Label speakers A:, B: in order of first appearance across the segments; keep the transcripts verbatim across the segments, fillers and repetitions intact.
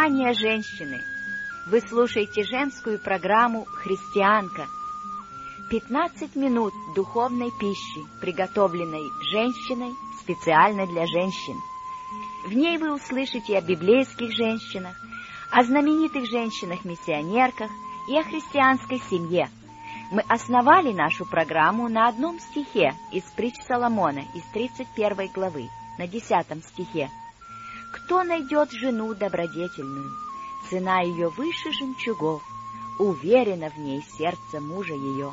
A: Внимание, женщины! Вы слушаете женскую программу «Христианка». пятнадцать минут духовной пищи, приготовленной женщиной специально для женщин. В ней вы услышите о библейских женщинах, о знаменитых женщинах-миссионерках и о христианской семье. Мы основали нашу программу на одном стихе из притч Соломона, из тридцать первой главы, на десятом стихе. «Кто найдет жену добродетельную? Цена ее выше жемчугов, уверено в ней сердце мужа ее».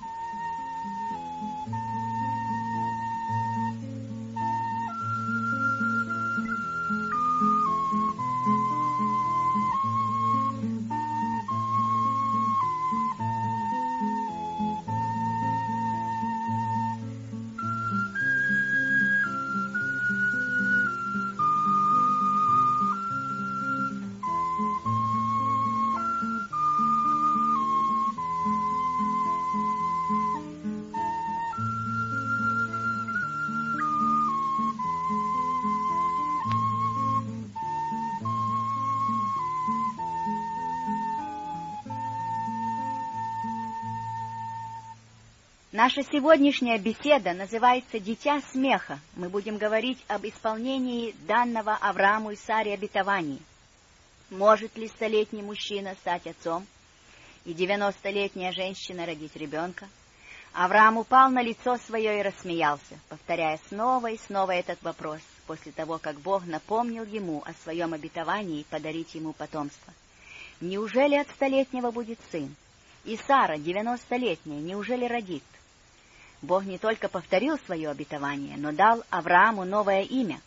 A: Наша сегодняшняя беседа называется «Дитя смеха». Мы будем говорить об исполнении данного Аврааму и Саре обетований. Может ли столетний мужчина стать отцом и девяностолетняя женщина родить ребенка? Авраам упал на лицо свое и рассмеялся, повторяя снова и снова этот вопрос, после того, как Бог напомнил ему о своем обетовании подарить ему потомство. Неужели от столетнего будет сын? И Сара, девяностолетняя, неужели родит? Бог не только повторил свое обетование, но дал Аврааму новое имя.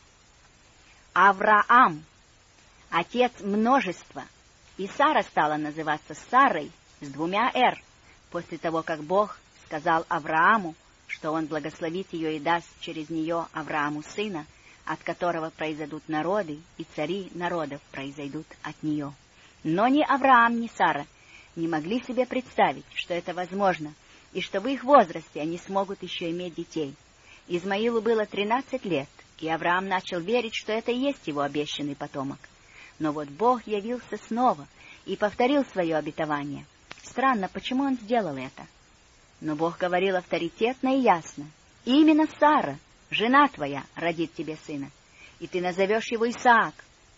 A: Авраам, отец множества, и Сара стала называться Сарой с двумя «р», после того, как Бог сказал Аврааму, что он благословит ее и даст через нее Аврааму сына, от которого произойдут народы, и цари народов произойдут от нее. Но ни Авраам, ни Сара не могли себе представить, что это возможно, и что в их возрасте они смогут еще иметь детей. Измаилу было тринадцать лет, и Авраам начал верить, что это и есть его обещанный потомок. Но вот Бог явился снова и повторил свое обетование. Странно, почему он сделал это? Но Бог говорил авторитетно и ясно: «Именно Сара, жена твоя, родит тебе сына, и ты назовешь его Исаак,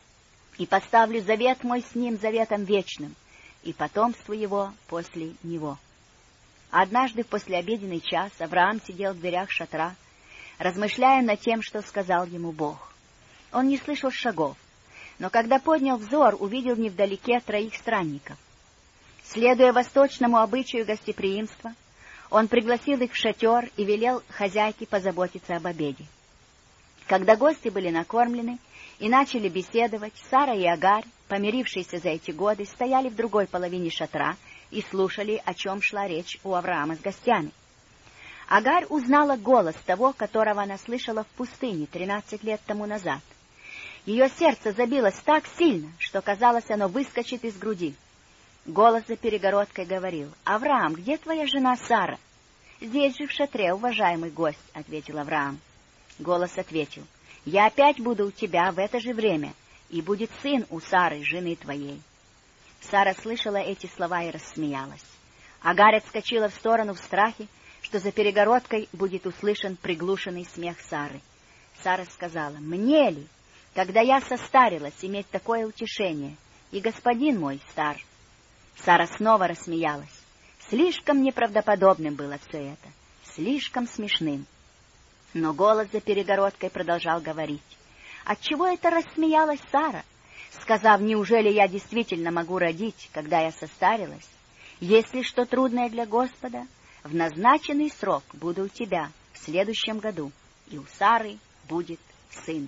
A: и поставлю завет мой с ним заветом вечным, и потомство его после него». Однажды в послеобеденный час Авраам сидел в дверях шатра, размышляя над тем, что сказал ему Бог. Он не слышал шагов, но когда поднял взор, увидел невдалеке троих странников. Следуя восточному обычаю гостеприимства, он пригласил их в шатер и велел хозяйке позаботиться об обеде. Когда гости были накормлены и начали беседовать, Сара и Агарь, помирившиеся за эти годы, стояли в другой половине шатра и слушали, о чем шла речь у Авраама с гостями. Агарь узнала голос того, которого она слышала в пустыне тринадцать лет тому назад. Ее сердце забилось так сильно, что, казалось, оно выскочит из груди. Голос за перегородкой говорил: «Авраам, где твоя жена Сара?» «Здесь же в шатре, уважаемый гость», — ответил Авраам. Голос ответил: «Я опять буду у тебя в это же время, и будет сын у Сары, жены твоей». Сара слышала эти слова и рассмеялась. Агарь отскочила в сторону в страхе, что за перегородкой будет услышан приглушенный смех Сары. Сара сказала: «Мне ли, когда я состарилась, иметь такое утешение, и господин мой стар?» Сара снова рассмеялась. Слишком неправдоподобным было все это, слишком смешным. Но голос за перегородкой продолжал говорить: «Отчего это рассмеялась Сара, сказав: неужели я действительно могу родить, когда я состарилась? Есть ли что трудное для Господа? В назначенный срок буду у тебя в следующем году, и у Сары будет сын».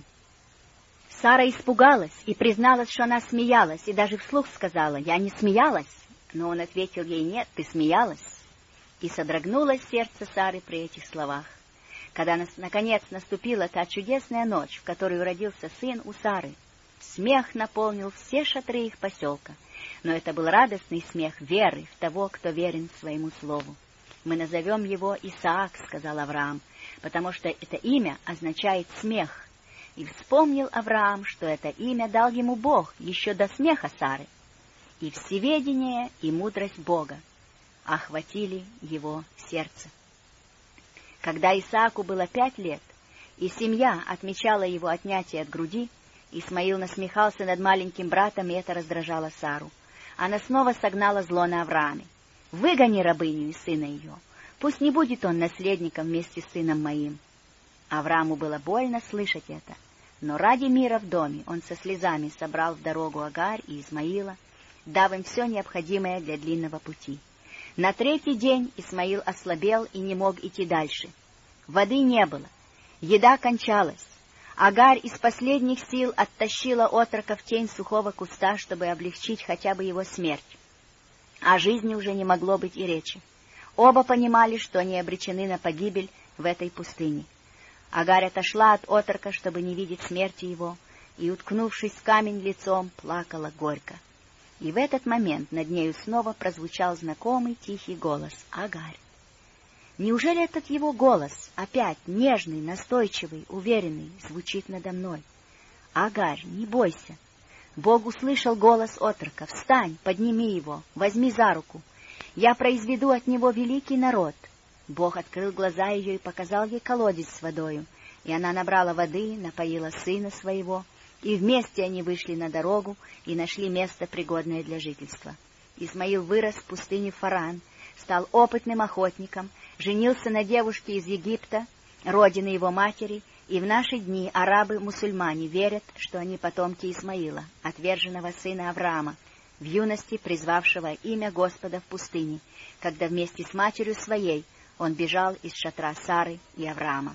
A: Сара испугалась и призналась, что она смеялась, и даже вслух сказала: «Я не смеялась». Но он ответил ей: «Нет, ты смеялась». И содрогнулось сердце Сары при этих словах. Когда наконец наступила та чудесная ночь, в которую родился сын у Сары, смех наполнил все шатры их поселка, но это был радостный смех веры в того, кто верен своему слову. «Мы назовем его Исаак», — сказал Авраам, «потому что это имя означает смех. И вспомнил Авраам, что это имя дал ему Бог еще до смеха Сары. И всеведение и мудрость Бога охватили его сердце. Когда Исааку было пять лет, и семья отмечала его отнятие от груди, Исмаил насмехался над маленьким братом, и это раздражало Сару. Она снова согнала зло на Аврааме. «Выгони рабыню и сына ее, пусть не будет он наследником вместе с сыном моим». Аврааму было больно слышать это, но ради мира в доме он со слезами собрал в дорогу Агарь и Исмаила, дав им все необходимое для длинного пути. На третий день Исмаил ослабел и не мог идти дальше. Воды не было, еда кончалась. Агарь из последних сил оттащила отрока в тень сухого куста, чтобы облегчить хотя бы его смерть. О жизни уже не могло быть и речи. Оба понимали, что они обречены на погибель в этой пустыне. Агарь отошла от отрока, чтобы не видеть смерти его, и, уткнувшись в камень лицом, плакала горько. И в этот момент над нею снова прозвучал знакомый тихий голос Агарь. Неужели этот его голос, опять нежный, настойчивый, уверенный, звучит надо мной? Агарь, не бойся. Бог услышал голос отрока. Встань, подними его, возьми за руку. Я произведу от него великий народ. Бог открыл глаза ее и показал ей колодец с водою, и она набрала воды, напоила сына своего, и вместе они вышли на дорогу и нашли место, пригодное для жительства. Исмаил вырос в пустыне Фаран, стал опытным охотником, женился на девушке из Египта, родины его матери, и в наши дни арабы-мусульмане верят, что они потомки Исмаила, отверженного сына Авраама, в юности призвавшего имя Господа в пустыне, когда вместе с матерью своей он бежал из шатра Сары и Авраама.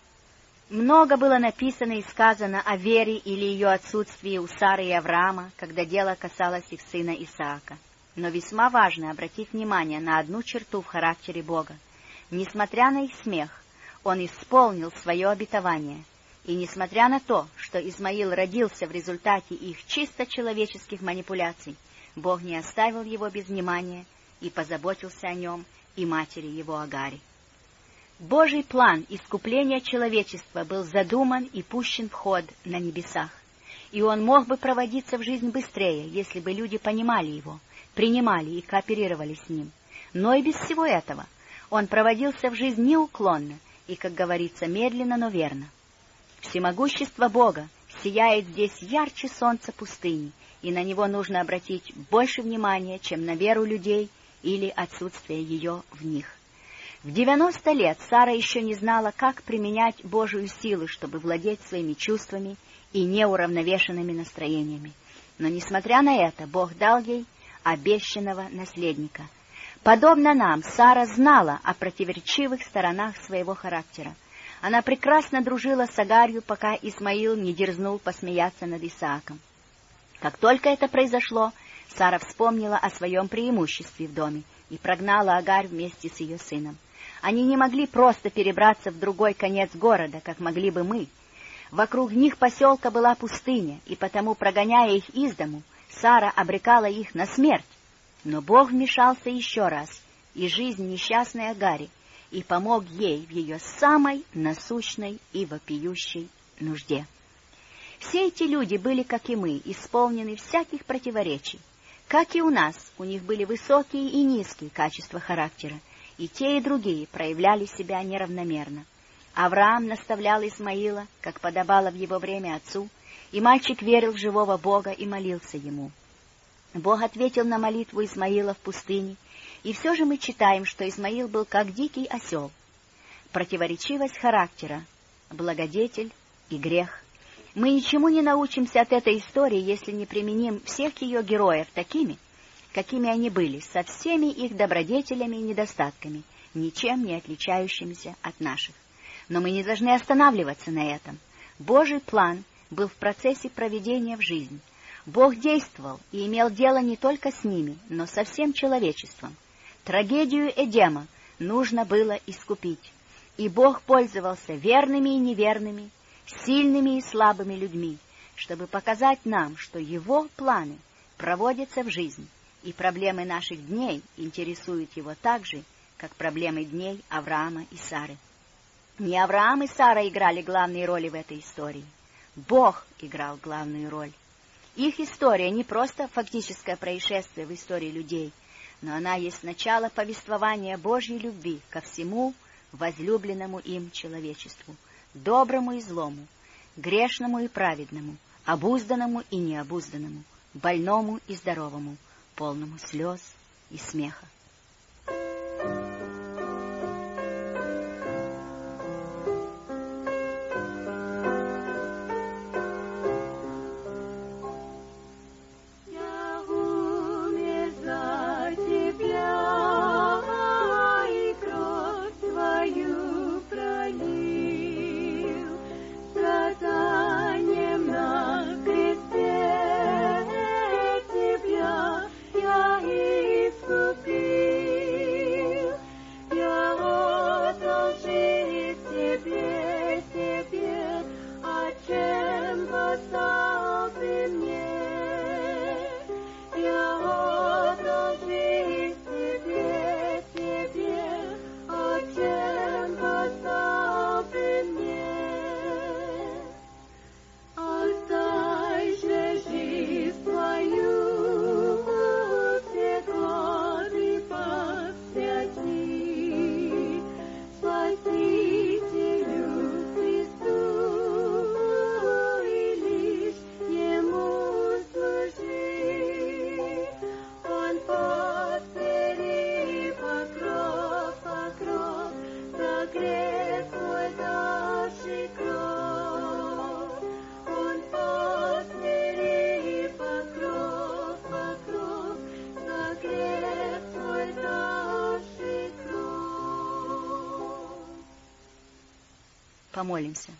A: Много было написано и сказано о вере или ее отсутствии у Сары и Авраама, когда дело касалось их сына Исаака. Но весьма важно обратить внимание на одну черту в характере Бога. Несмотря на их смех, он исполнил свое обетование, и несмотря на то, что Исмаил родился в результате их чисто человеческих манипуляций, Бог не оставил его без внимания и позаботился о нем и матери его Агаре. Божий план искупления человечества был задуман и пущен в ход на небесах, и он мог бы проводиться в жизнь быстрее, если бы люди понимали его, принимали и кооперировали с ним. Но и без всего этого он проводился в жизнь неуклонно и, как говорится, медленно, но верно. Всемогущество Бога сияет здесь ярче солнца пустыни, и на него нужно обратить больше внимания, чем на веру людей или отсутствие ее в них. В девяносто лет Сара еще не знала, как применять Божию силу, чтобы владеть своими чувствами и неуравновешенными настроениями. Но, несмотря на это, Бог дал ей обещанного наследника. Подобно нам, Сара знала о противоречивых сторонах своего характера. Она прекрасно дружила с Агарью, пока Исмаил не дерзнул посмеяться над Исааком. Как только это произошло, Сара вспомнила о своем преимуществе в доме и прогнала Агарь вместе с ее сыном. Они не могли просто перебраться в другой конец города, как могли бы мы. Вокруг них поселка была пустыня, и потому, прогоняя их из дому, Сара обрекала их на смерть. Но Бог вмешался еще раз, и жизнь несчастной Агари, и помог ей в ее самой насущной и вопиющей нужде. Все эти люди были, как и мы, исполнены всяких противоречий. Как и у нас, у них были высокие и низкие качества характера, и те, и другие проявляли себя неравномерно. Авраам наставлял Исмаила, как подобало в его время отцу, и мальчик верил в живого Бога и молился ему. Бог ответил на молитву Исмаила в пустыне, и все же мы читаем, что Исмаил был как дикий осел. Противоречивость характера, благодетель и грех. Мы ничему не научимся от этой истории, если не применим всех ее героев такими, какими они были, со всеми их добродетелями и недостатками, ничем не отличающимися от наших. Но мы не должны останавливаться на этом. Божий план был в процессе проведения в жизнь. Бог действовал и имел дело не только с ними, но со всем человечеством. Трагедию Эдема нужно было искупить, и Бог пользовался верными и неверными, сильными и слабыми людьми, чтобы показать нам, что Его планы проводятся в жизнь, и проблемы наших дней интересуют Его так же, как проблемы дней Авраама и Сары. Не Авраам и Сара играли главные роли в этой истории. Бог играл главную роль. Их история не просто фактическое происшествие в истории людей, но она есть начало повествования Божьей любви ко всему возлюбленному им человечеству, доброму и злому, грешному и праведному, обузданному и необузданному, больному и здоровому, полному слез и смеха. Помолимся.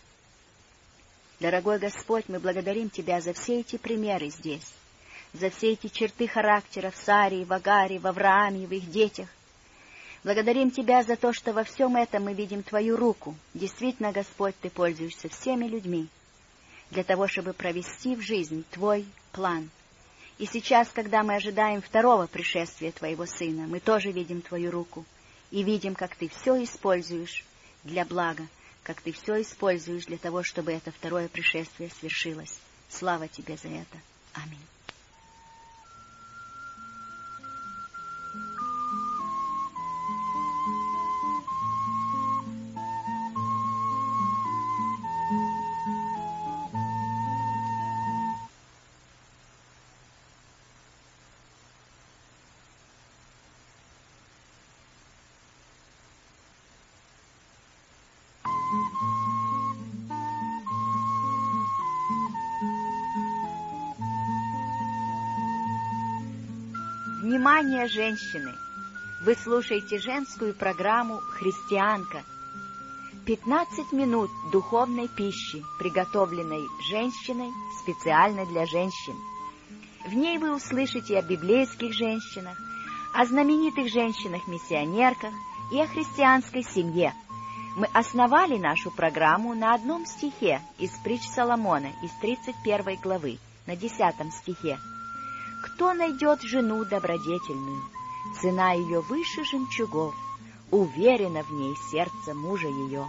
A: Дорогой Господь, мы благодарим Тебя за все эти примеры здесь, за все эти черты характера в Саре, в Агаре, в Аврааме, в их детях. Благодарим Тебя за то, что во всем этом мы видим Твою руку. Действительно, Господь, Ты пользуешься всеми людьми для того, чтобы провести в жизнь Твой план. И сейчас, когда мы ожидаем второго пришествия Твоего Сына, мы тоже видим Твою руку и видим, как Ты все используешь для блага, как Ты все используешь для того, чтобы это второе пришествие свершилось. Слава Тебе за это. Аминь. Внимание, женщины! Вы слушаете женскую программу «Христианка». пятнадцать минут духовной пищи, приготовленной женщиной специально для женщин. В ней вы услышите о библейских женщинах, о знаменитых женщинах-миссионерках и о христианской семье. Мы основали нашу программу на одном стихе из притч Соломона, из тридцать первой главы, на десятом стихе. «Кто найдет жену добродетельную? Цена ее выше жемчугов, уверено в ней сердце мужа ее».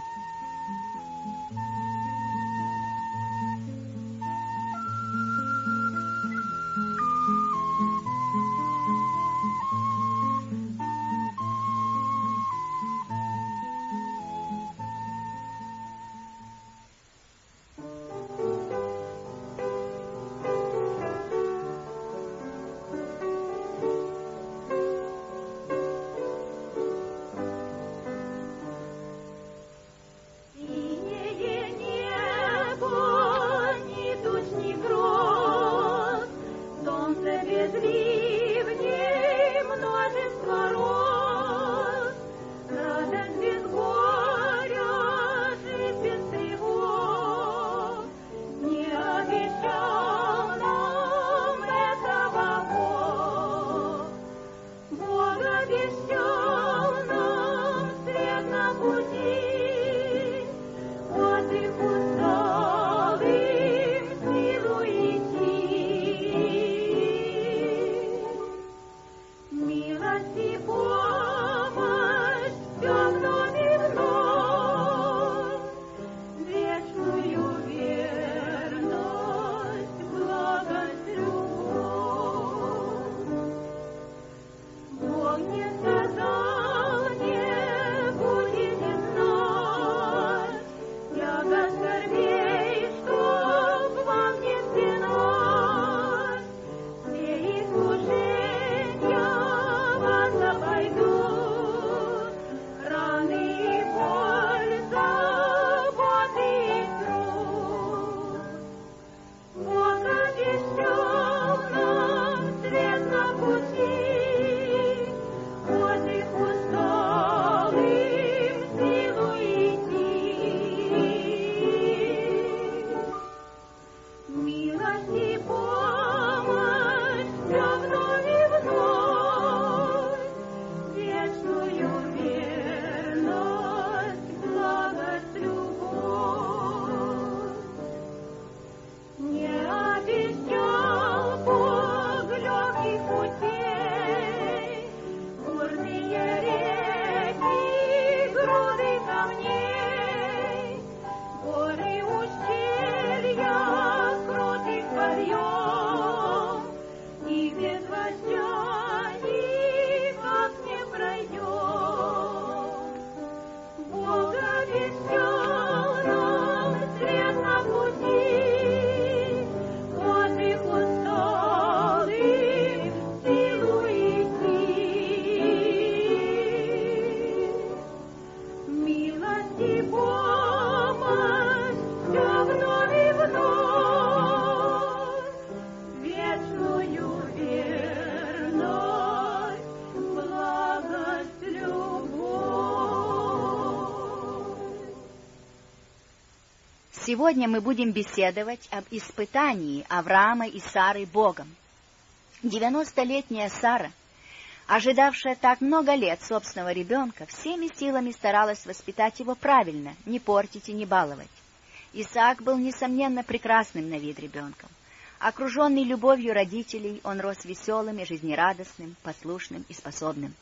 A: Сегодня мы будем беседовать об испытании Авраама и Сары Богом. Девяностолетняя Сара, ожидавшая так много лет собственного ребенка, всеми силами старалась воспитать его правильно, не портить и не баловать. Исаак был, несомненно, прекрасным на вид ребенком. Окруженный любовью родителей, он рос веселым и жизнерадостным, послушным и способным.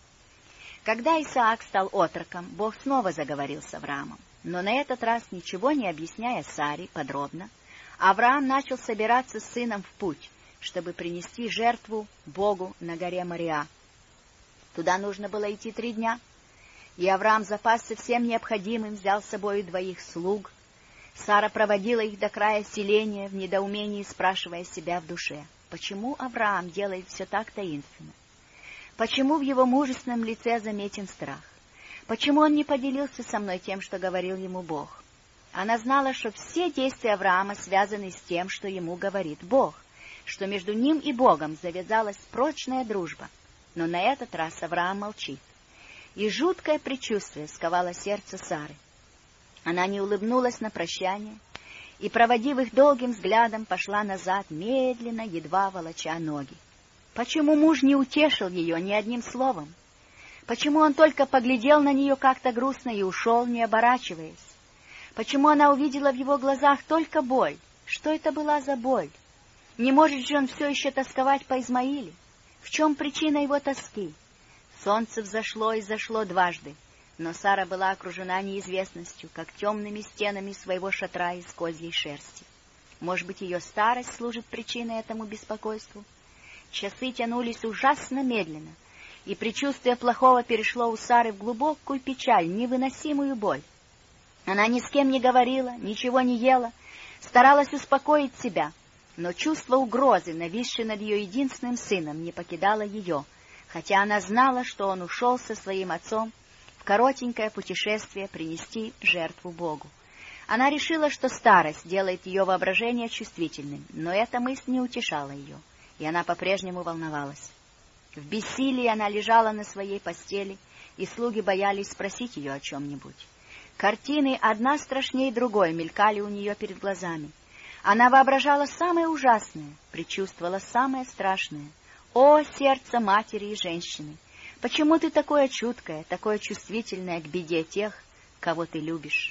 A: Когда Исаак стал отроком, Бог снова заговорил с Авраамом. Но на этот раз, ничего не объясняя Саре подробно, Авраам начал собираться с сыном в путь, чтобы принести жертву Богу на горе Мориа. Туда нужно было идти три дня, и Авраам запасся всем необходимым, взял с собой двоих слуг. Сара проводила их до края селения, в недоумении спрашивая себя в душе, почему Авраам делает все так таинственно? Почему в его мужественном лице заметен страх? Почему он не поделился со мной тем, что говорил ему Бог? Она знала, что все действия Авраама связаны с тем, что ему говорит Бог, что между ним и Богом завязалась прочная дружба. Но на этот раз Авраам молчит. И жуткое предчувствие сковало сердце Сары. Она не улыбнулась на прощание и, проводив их долгим взглядом, пошла назад, медленно, едва волоча ноги. Почему муж не утешил ее ни одним словом? Почему он только поглядел на нее как-то грустно и ушел, не оборачиваясь? Почему она увидела в его глазах только боль? Что это была за боль? Не может же он все еще тосковать по Измаиле? В чем причина его тоски? Солнце взошло и зашло дважды, но Сара была окружена неизвестностью, как темными стенами своего шатра из козьей шерсти. Может быть, ее старость служит причиной этому беспокойству? Часы тянулись ужасно медленно, и предчувствие плохого перешло у Сары в глубокую печаль, невыносимую боль. Она ни с кем не говорила, ничего не ела, старалась успокоить себя, но чувство угрозы, нависшее над ее единственным сыном, не покидало ее, хотя она знала, что он ушел со своим отцом в коротенькое путешествие принести жертву Богу. Она решила, что старость делает ее воображение чувствительным, но эта мысль не утешала ее, и она по-прежнему волновалась. В бессилии она лежала на своей постели, и слуги боялись спросить ее о чем-нибудь. Картины, одна страшнее другой, мелькали у нее перед глазами. Она воображала самое ужасное, предчувствовала самое страшное. О, сердце матери и женщины! Почему ты такое чуткое, такое чувствительное к беде тех, кого ты любишь?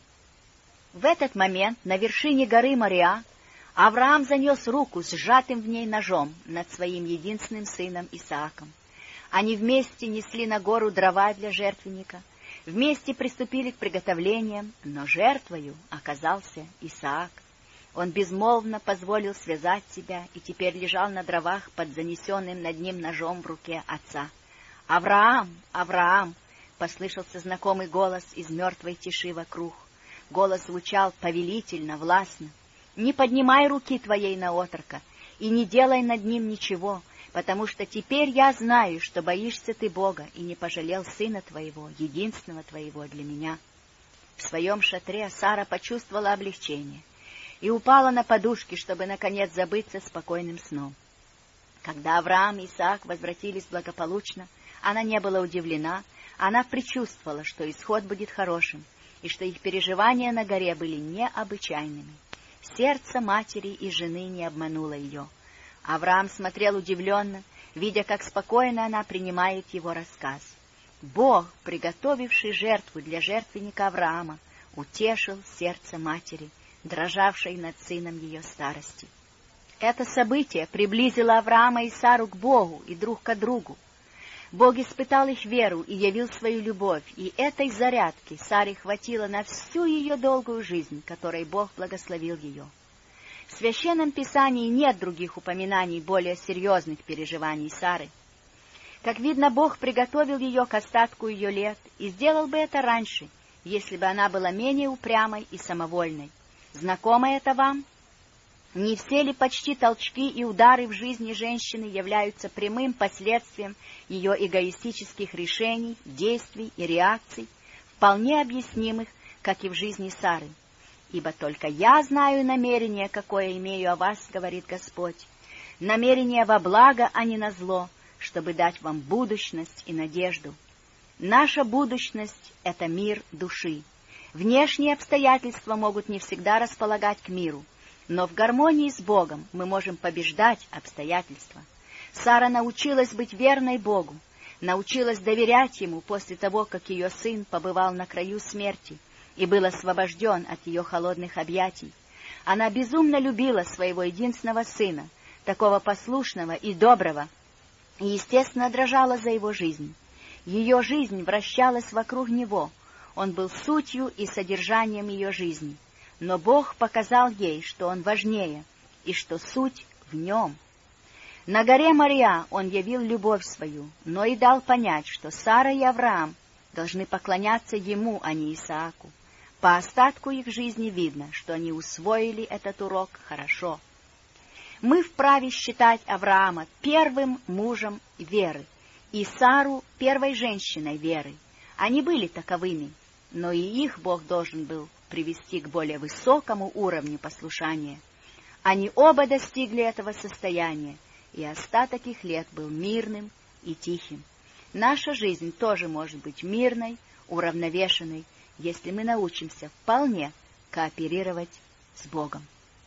A: В этот момент на вершине горы Мориа Авраам занес руку с сжатым в ней ножом над своим единственным сыном Исааком. Они вместе несли на гору дрова для жертвенника, вместе приступили к приготовлениям, но жертвою оказался Исаак. Он безмолвно позволил связать себя и теперь лежал на дровах под занесенным над ним ножом в руке отца. «Авраам! Авраам!» — послышался знакомый голос из мертвой тиши вокруг. Голос звучал повелительно, властно. «Не поднимай руки твоей на отрока и не делай над ним ничего, потому что теперь я знаю, что боишься ты Бога и не пожалел сына твоего, единственного твоего для меня». В своем шатре Сара почувствовала облегчение и упала на подушки, чтобы, наконец, забыться спокойным сном. Когда Авраам и Исаак возвратились благополучно, она не была удивлена, она предчувствовала, что исход будет хорошим, и что их переживания на горе были необычайными. Сердце матери и жены не обмануло ее. Авраам смотрел удивленно, видя, как спокойно она принимает его рассказ. Бог, приготовивший жертву для жертвенника Авраама, утешил сердце матери, дрожавшей над сыном ее старости. Это событие приблизило Авраама и Сару к Богу и друг к другу. Бог испытал их веру и явил свою любовь, и этой зарядки Саре хватило на всю ее долгую жизнь, которой Бог благословил ее. В Священном Писании нет других упоминаний более серьезных переживаний Сары. Как видно, Бог приготовил ее к остатку ее лет и сделал бы это раньше, если бы она была менее упрямой и самовольной. Знакомо это вам? Не все ли почти толчки и удары в жизни женщины являются прямым последствием ее эгоистических решений, действий и реакций, вполне объяснимых, как и в жизни Сары? «Ибо только я знаю намерение, какое имею о вас, — говорит Господь, — намерение во благо, а не на зло, чтобы дать вам будущность и надежду». Наша будущность — это мир души. Внешние обстоятельства могут не всегда располагать к миру, но в гармонии с Богом мы можем побеждать обстоятельства. Сара научилась быть верной Богу, научилась доверять Ему после того, как ее сын побывал на краю смерти и был освобожден от ее холодных объятий. Она безумно любила своего единственного сына, такого послушного и доброго, и, естественно, дрожала за его жизнь. Ее жизнь вращалась вокруг него, он был сутью и содержанием ее жизни. Но Бог показал ей, что он важнее, и что суть в нем. На горе Мориа он явил любовь свою, но и дал понять, что Сара и Авраам должны поклоняться ему, а не Исааку. По остатку их жизни видно, что они усвоили этот урок хорошо. Мы вправе считать Авраама первым мужем веры и Сару первой женщиной веры. Они были таковыми, но и их Бог должен был привести к более высокому уровню послушания. Они оба достигли этого состояния, и остаток их лет был мирным и тихим. Наша жизнь тоже может быть мирной, уравновешенной, если мы научимся вполне кооперировать с Богом.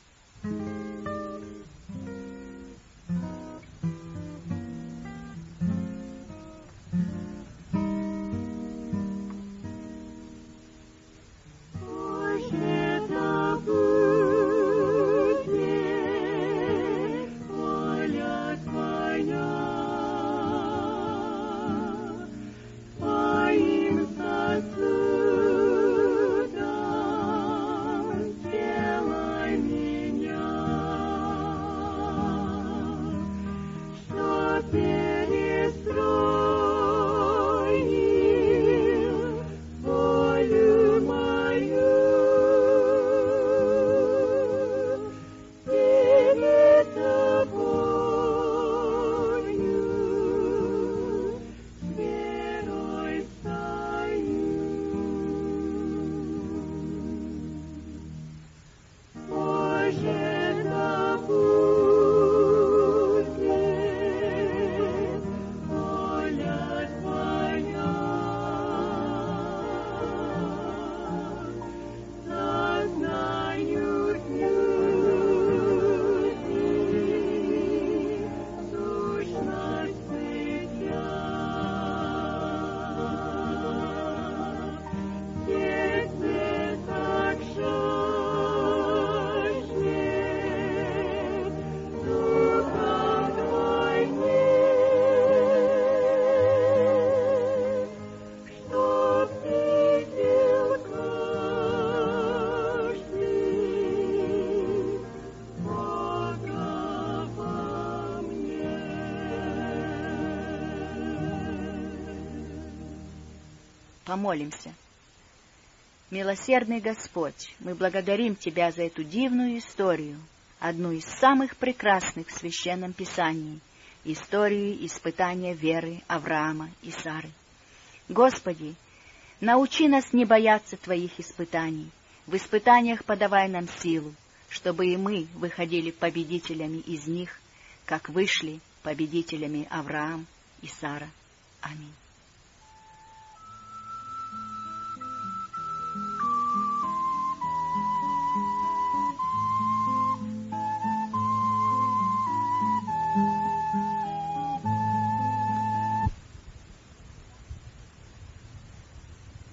A: Помолимся. Милосердный Господь, мы благодарим Тебя за эту дивную историю, одну из самых прекрасных в Священном Писании, историю испытания веры Авраама и Сары. Господи, научи нас не бояться Твоих испытаний, в испытаниях подавай нам силу, чтобы и мы выходили победителями из них, как вышли победителями Авраам и Сара. Аминь.